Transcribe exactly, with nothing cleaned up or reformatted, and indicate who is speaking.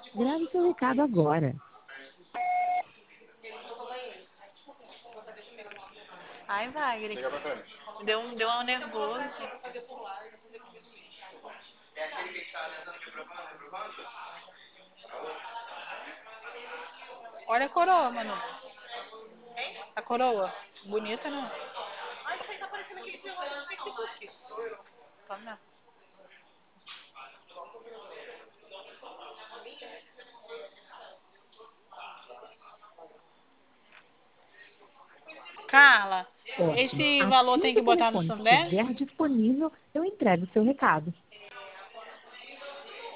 Speaker 1: Grave seu recado agora.
Speaker 2: Ai, Wagner. Deu, um- deu um nervoso. Olha a coroa, mano. A coroa. Bonita, não? Ai, isso aí tá parecendo aquele celular do Facebook. Tá mesmo. Carla,
Speaker 1: Ótimo.
Speaker 2: esse valor
Speaker 1: Assim
Speaker 2: tem
Speaker 1: que
Speaker 2: que
Speaker 1: o
Speaker 2: botar no
Speaker 1: telefone
Speaker 2: Sundé?
Speaker 1: estiver disponível, eu entrego o seu recado.